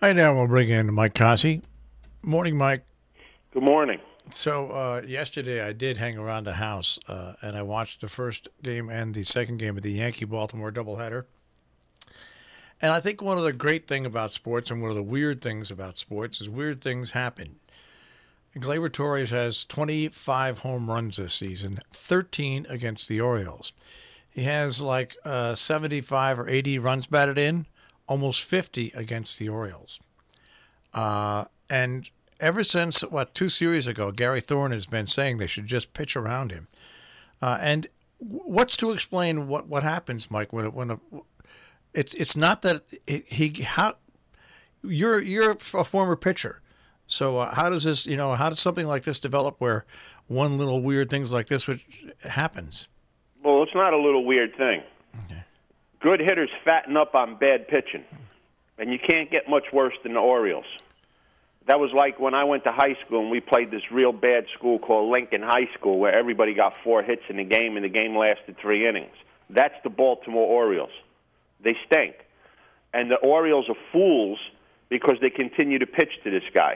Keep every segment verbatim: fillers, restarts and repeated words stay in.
Hi, now we'll bring in Mike Cossey. Morning, Mike. Good morning. So uh, yesterday I did hang around the house uh, and I watched the first game and the second game of the Yankee-Baltimore doubleheader. And I think one of the great things about sports and one of the weird things about sports is weird things happen. Gleyber Torres has twenty-five home runs this season, thirteen against the Orioles. He has like uh, seventy-five or eighty runs batted in, almost fifty against the Orioles. Uh, and ever since, what, two series ago, Gary Thorne has been saying they should just pitch around him. Uh, and what's to explain what, what happens, Mike, when, when a, it's it's not that it, he how you're you're a former pitcher, so uh, how does this you know how does something like this develop where one little weird things like this which happens? Well, it's not a little weird thing. Okay. Good hitters fatten up on bad pitching, and you can't get much worse than the Orioles. That was like when I went to high school and we played this real bad school called Lincoln High School where everybody got four hits in the game and the game lasted three innings. That's the Baltimore Orioles. They stink. And the Orioles are fools because they continue to pitch to this guy.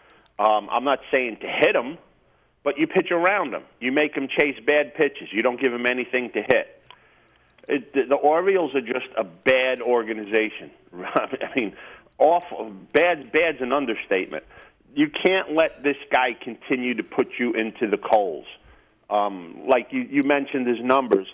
Um, I'm not saying to hit him, but you pitch around him. You make him chase bad pitches. You don't give him anything to hit. It, the, the Orioles are just a bad organization. I mean, awful. Bad, bad's an understatement. You can't let this guy continue to put you into the coals. Um, like you, you mentioned his numbers.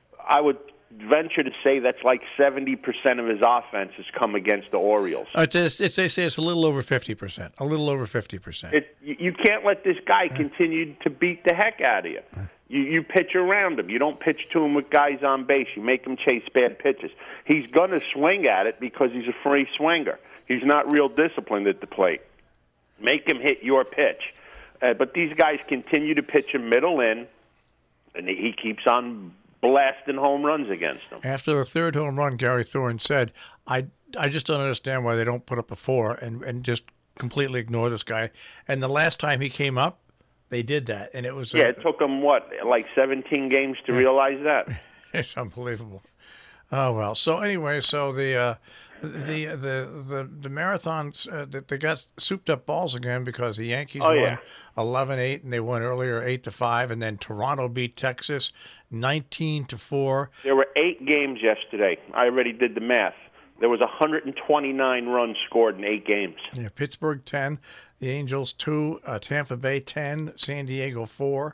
I would venture to say that's like seventy percent of his offense has come against the Orioles. Uh, it's, it's, they say it's a little over fifty percent. A little over fifty percent. It, you, you can't let this guy continue to beat the heck out of you. You, you pitch around him. You don't pitch to him with guys on base. You make him chase bad pitches. He's going to swing at it because he's a free swinger. He's not real disciplined at the plate. Make him hit your pitch. Uh, but these guys continue to pitch him middle in, and he keeps on blasting home runs against them. After the third home run, Gary Thorne said, I, I just don't understand why they don't put up a four and, and just completely ignore this guy. And the last time he came up, they did that. And it was Yeah, a, it took them, what, like seventeen games to yeah. realize that? It's unbelievable. Oh, well. So anyway, so the uh, the, the the the marathons, uh, they got souped up balls again because the Yankees oh, won yeah. eleven eight, and they won earlier eight to five, and then Toronto beat Texas nineteen to four. There were eight games yesterday. I already did the math. There was one hundred twenty-nine runs scored in eight games. Yeah, Pittsburgh ten, the Angels two, uh, Tampa Bay ten, San Diego four.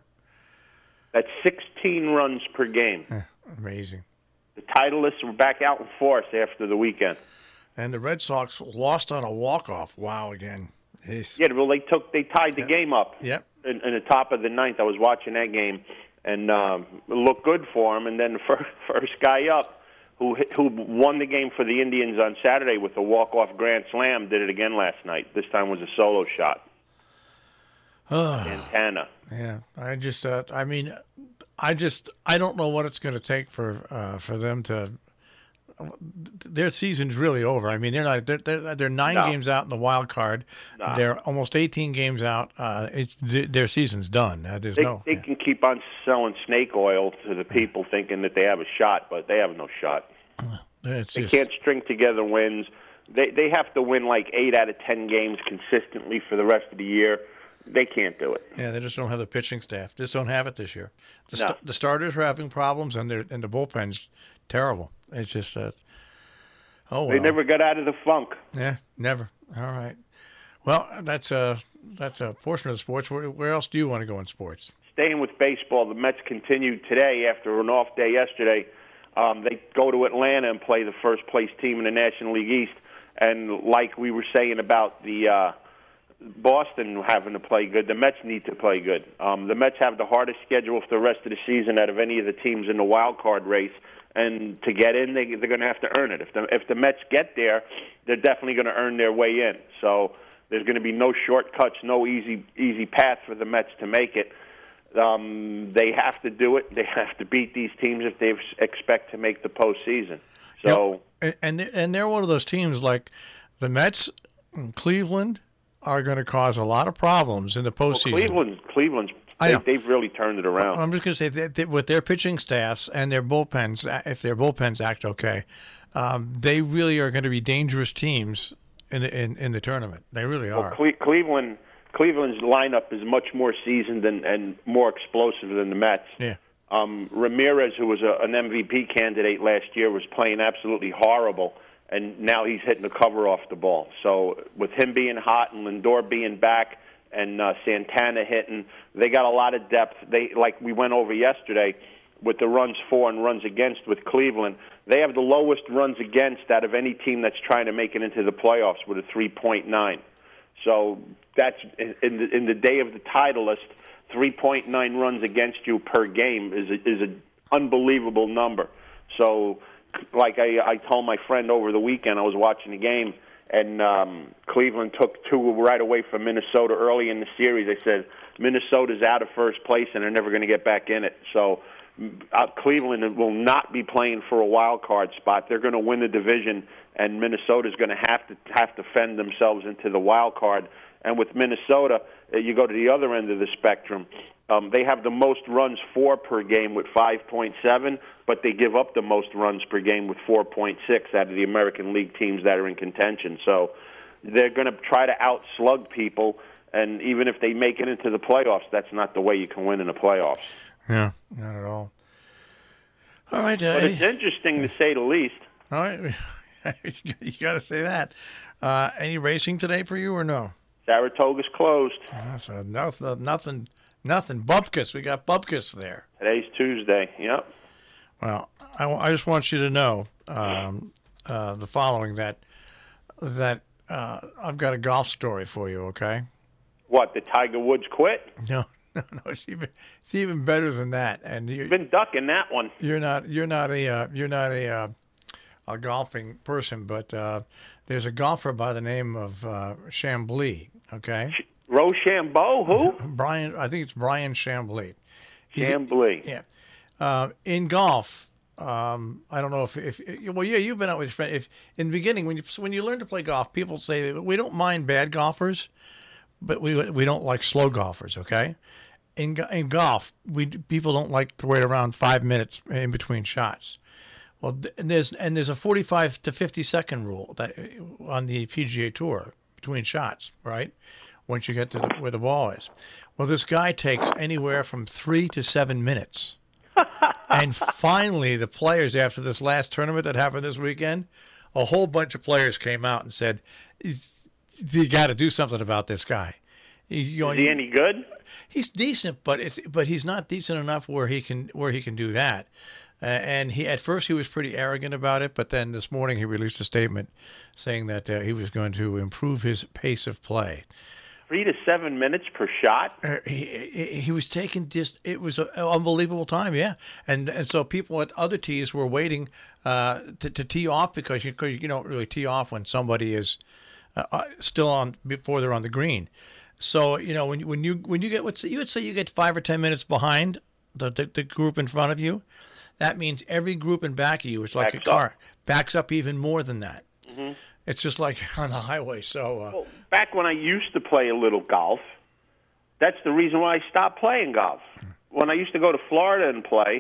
That's sixteen runs per game. Yeah, amazing. The titleists were back out in force after the weekend. And the Red Sox lost on a walk-off. Wow, again. It's... Yeah, well, they took they tied the yep. game up yep. in, in the top of the ninth. I was watching that game, and um, it looked good for him. And then the first, first guy up, who who won the game for the Indians on Saturday with a walk-off grand slam, did it again last night. This time was a solo shot. Oh, Santana. Yeah, I just, uh, I mean, I just, I don't know what it's going to take for uh, for them to. Their season's really over. I mean, they're not. They're they're, they're nine no. games out in the wild card. No. They're almost eighteen games out. Uh, it's their season's done. Uh, there's they, no. They yeah. can keep on selling snake oil to the people, thinking that they have a shot, but they have no shot. It's they just, can't string together wins. They they have to win like eight out of ten games consistently for the rest of the year. They can't do it. Yeah, they just don't have the pitching staff. Just don't have it this year. The, no. st- the starters are having problems, and they're and the bullpen's terrible. It's just, uh, oh well. They never got out of the funk. Yeah, never. All right. Well, that's a that's a portion of the sports. Where, where else do you want to go in sports? Staying with baseball, the Mets continued today after an off day yesterday. Um, they go to Atlanta and play the first place team in the National League East. And like we were saying about the uh, Boston having to play good, the Mets need to play good. Um, the Mets have the hardest schedule for the rest of the season out of any of the teams in the wild card race. And to get in, they, they're going to have to earn it. If the, if the Mets get there, they're definitely going to earn their way in. So there's going to be no shortcuts, no easy easy path for the Mets to make it. Um, they have to do it. They have to beat these teams if they expect to make the postseason. So, yep. and and they're one of those teams like the Mets, and Cleveland are going to cause a lot of problems in the postseason. Well, Cleveland, Cleveland's they, they've really turned it around. I'm just going to say that, that with their pitching staffs and their bullpens, if their bullpens act okay, um, they really are going to be dangerous teams in in in the tournament. They really Well, are. Cle- Cleveland, Cleveland's lineup is much more seasoned and, and more explosive than the Mets. Yeah. Um, Ramirez, who was a, an M V P candidate last year, was playing absolutely horrible, and now he's hitting the cover off the ball. So with him being hot and Lindor being back and uh, Santana hitting, they got a lot of depth. They like we went over yesterday with the runs for and runs against with Cleveland. They have the lowest runs against out of any team that's trying to make it into the playoffs with a three point nine. So that's in the, in the day of the titleist. three point nine runs against you per game is a, is an unbelievable number. So, like I, I told my friend over the weekend, I was watching the game, and um, Cleveland took two right away from Minnesota early in the series. They said Minnesota's out of first place, and they're never going to get back in it. So uh, Cleveland will not be playing for a wild card spot. They're going to win the division, and Minnesota's going to have to have to fend themselves into the wild card. And with Minnesota, uh, you go to the other end of the spectrum. Um, they have the most runs for per game with five point seven, but they give up the most runs per game with four point six out of the American League teams that are in contention. So they're going to try to outslug people, and even if they make it into the playoffs, that's not the way you can win in the playoffs. Yeah, not at all. All right. Uh, But it's interesting to say the least. All right. You got to say that. Uh, any racing today for you or no? Saratoga's closed. Uh, so nothing, nothing, nothing. Bupkis. We got Bupkis there. Today's Tuesday. Yep. Well, I, I just want you to know um, uh, the following: that that uh, I've got a golf story for you. Okay. What? The Tiger Woods quit? No, no, no. It's even it's even better than that. And you, You've been ducking that one. You're not you're not a uh, you're not a uh, a golfing person, but uh, there's a golfer by the name of uh, Chambly. Okay. Rochambeau, who? Brian, I think it's Brian Chambly. He's, Chambly. Yeah. Uh, in golf, um, I don't know if, if well, yeah, you've been out with your friend. If in the beginning, when you when you learn to play golf, people say we don't mind bad golfers, but we we don't like slow golfers. Okay. In in golf, we people don't like to wait around five minutes in between shots. Well, and there's and there's a forty-five to fifty second rule that on the P G A Tour between shots, right? Once you get to the, where the ball is. Well, this guy takes anywhere from three to seven minutes. And finally, the players, after this last tournament that happened this weekend, a whole bunch of players came out and said, you got to do something about this guy. You know, Is he any good? He's decent, but it's but he's not decent enough where he can where he can do that. Uh, and he at first he was pretty arrogant about it, but then this morning he released a statement saying that uh, he was going to improve his pace of play. Three to seven minutes per shot. Uh, he, he he was taking just it was an unbelievable time, yeah. And and so people at other tees were waiting uh, to to tee off because you cause you don't really tee off when somebody is uh, still on before they're on the green. So you know when when you when you get what's you would say you get five or ten minutes behind the the, the group in front of you. That means every group in back of you is like backs a car. up. Backs up even more than that. Mm-hmm. It's just like on the highway. So uh, well, back when I used to play a little golf, that's the reason why I stopped playing golf. When I used to go to Florida and play,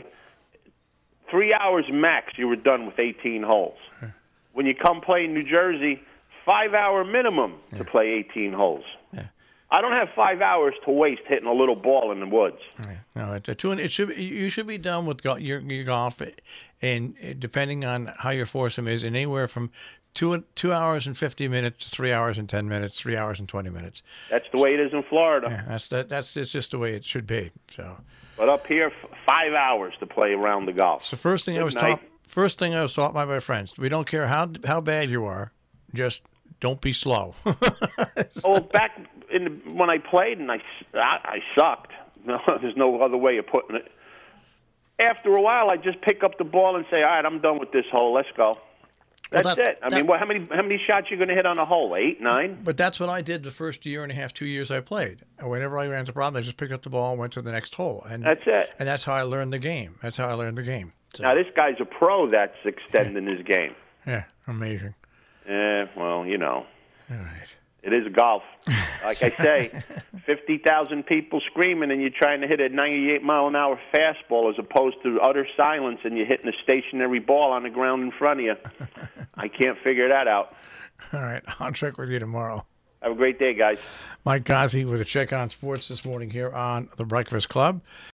three hours max, you were done with eighteen holes. When you come play in New Jersey, five hour minimum to play eighteen holes. Yeah. I don't have five hours to waste hitting a little ball in the woods. No, it, it should be, you should be done with go, your, your golf, and depending on how your foursome is, in anywhere from two two hours and fifty minutes to three hours and ten minutes, three hours and twenty minutes. That's the way it is in Florida. Yeah, that's that. That's it's just the way it should be. So, but up here, f- five hours to play around the golf. So first thing Good I was night. taught. First thing I was taught by my friends: we don't care how how bad you are, just don't be slow. Oh, back in the, when I played and I, I, I sucked. No, there's no other way of putting it. After a while, I just pick up the ball and say, "All right, I'm done with this hole. Let's go." That's Well, that- it. I that- mean, what, how many how many shots you going to hit on a hole? Eight, nine? But that's what I did the first year and a half, two years I played. And whenever I ran into a problem, I just picked up the ball and went to the next hole. And That's it. And that's how I learned the game. That's how I learned the game. So, Now this guy's a pro. That's extending his game. yeah, amazing. Eh, well, you know, All right. It is golf. Like I say, fifty thousand people screaming, and you're trying to hit a ninety-eight mile an hour fastball as opposed to utter silence, and you're hitting a stationary ball on the ground in front of you. I can't figure that out. All right, I'll check with you tomorrow. Have a great day, guys. Mike Gozzi with a check on sports this morning here on The Breakfast Club.